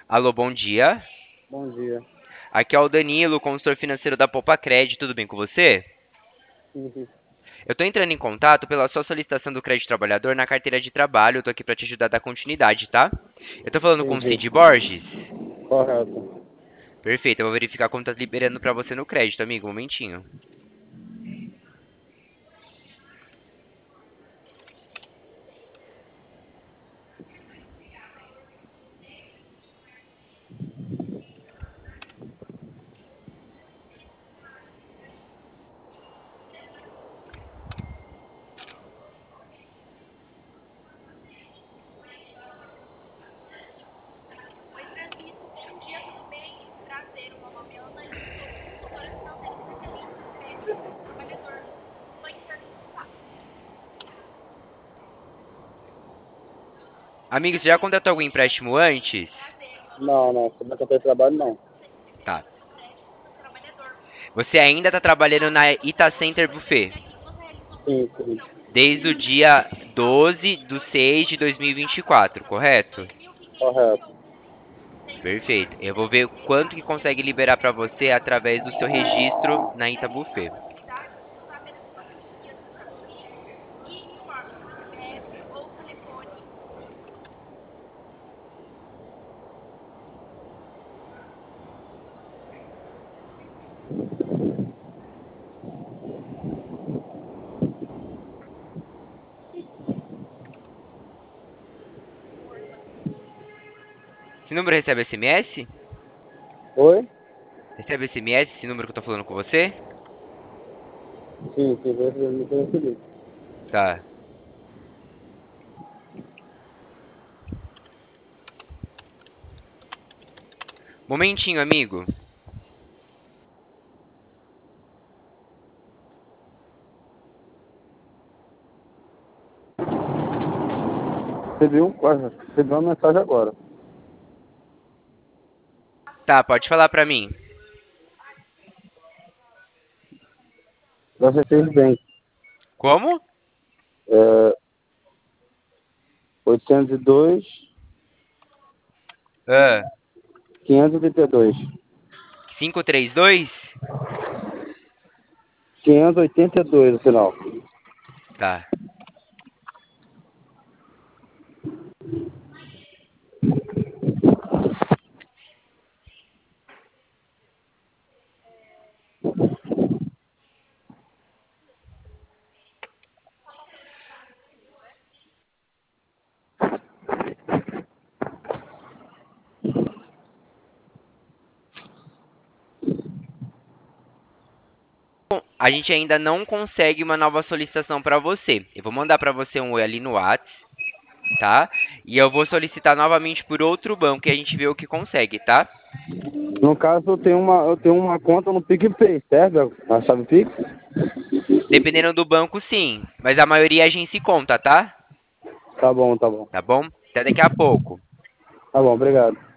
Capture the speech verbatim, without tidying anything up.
Alô, bom dia. Bom dia. Aqui é o Danilo, consultor financeiro da Poupa Crédito. Tudo bem com você? Sim, sim. Eu estou entrando em contato pela sua solicitação do crédito trabalhador na carteira de trabalho. Eu estou aqui para te ajudar a dar continuidade, tá? Eu estou falando com o Entendi. Cid Borges. Correto. Perfeito, eu vou verificar como tá liberando para você no crédito, amigo. Um momentinho. Amigo, você já contratou algum empréstimo antes? Não, não. Sobre a carteira de trabalho, não. Tá. Você ainda está trabalhando na Ita Center Buffet? Sim, sim. Desde o dia doze de seis de dois mil e vinte e quatro, correto? Correto. Perfeito. Eu vou ver quanto que consegue liberar para você através do seu registro na Ita Buffet. Esse número recebe S M S? Oi? Recebe S M S esse número que eu tô falando com você? Sim, sim. Vou receber, vou receber. Tá. Momentinho, amigo. Recebi, um, recebi uma mensagem agora. Tá, pode falar pra mim. Da C seis Bank. Como? É, oitocentos e dois, Ah, quinhentos e oitenta e dois. quinhentos e trinta e dois? quinhentos e oitenta e dois no final. Tá. Bom, a gente ainda não consegue uma nova solicitação pra você. Eu vou mandar pra você um oi ali no Whats, tá? E eu vou solicitar novamente por outro banco e a gente vê o que consegue, tá? No caso, eu tenho uma, eu tenho uma conta no PicPay, certo? A chave Pix? Dependendo do banco, sim. Mas a maioria a gente se conta, tá? Tá bom, tá bom. Tá bom? Até daqui a pouco. Tá bom, obrigado.